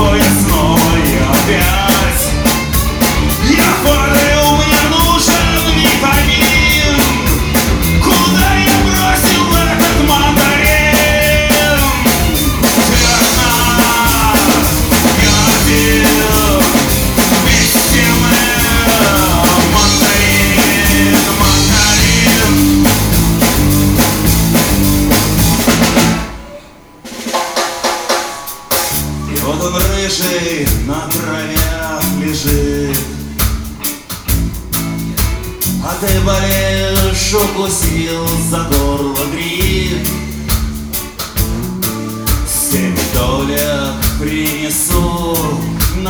снова и снова и опять. Я падаю, мне нужен витамин. Куда я бросил этот мандарин? Верно, гордил вместе мы. Мандарин, мандарин. И вот он рыжий на траве лежит, а ты болеешь, укусил за горло гриб. 7 долек принесу,